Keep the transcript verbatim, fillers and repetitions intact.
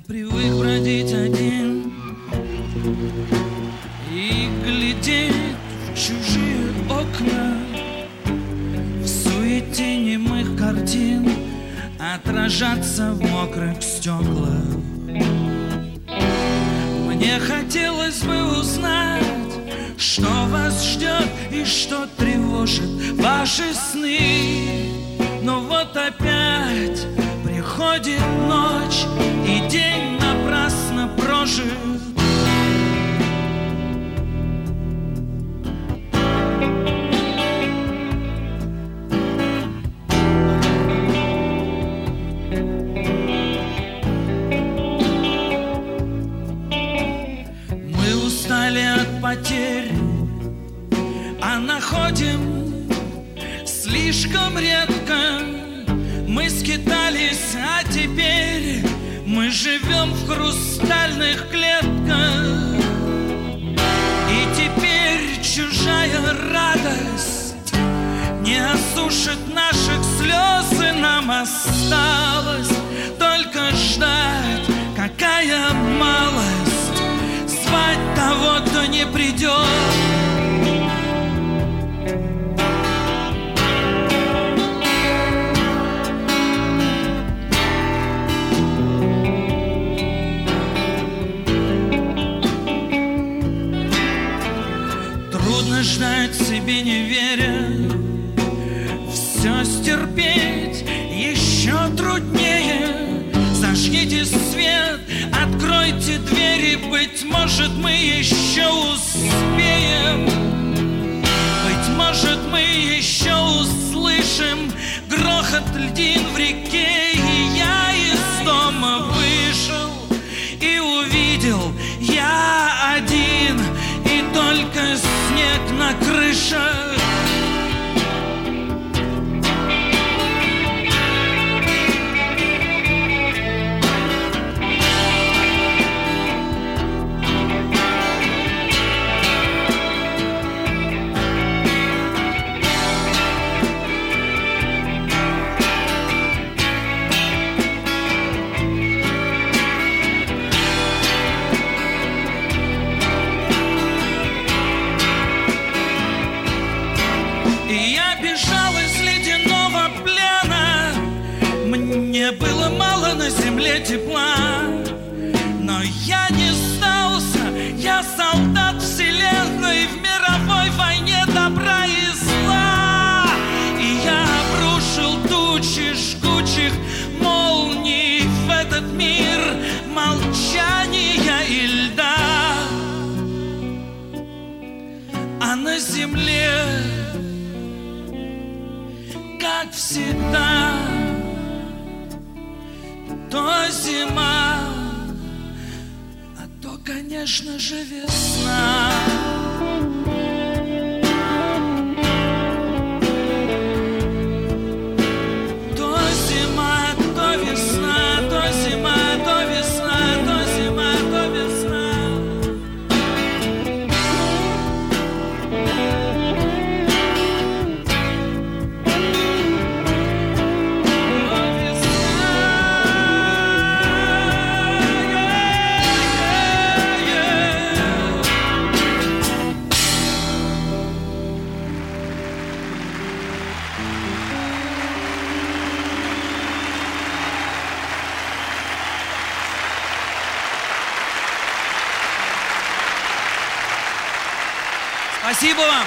привык бродить один и глядеть в чужие окна, в суете немых картин отражаться в мокрых стеклах. Мне хотелось бы узнать, что вас ждет и что тревожит ваши сны. Но вот опять приходит ночь, и день напрасно прожит. Мы устали от потерь, а находим слишком редко. Мы скитались, а теперь мы живем в хрустальных клетках. И теперь чужая радость не осушит наших слез, и нам осталось только ждать. Какая малость звать того, кто не придет. Ждать себе не веря, все стерпеть еще труднее. Зажгите свет, откройте двери, быть может, мы еще успеем. Быть может, мы еще услышим грохот льдин в реке. И я из дома вышел и увидел я один, и только снег на крышах. Мне было мало на земле тепла, но я не сдался. Я солдат вселенной в мировой войне добра и зла. И я обрушил тучи жгучих молний в этот мир молчания и льда. А на земле, как всегда, то зима, а то, конечно же, весна. То зима, то весна, то зима, то весна, то зима, то весна. Спасибо вам.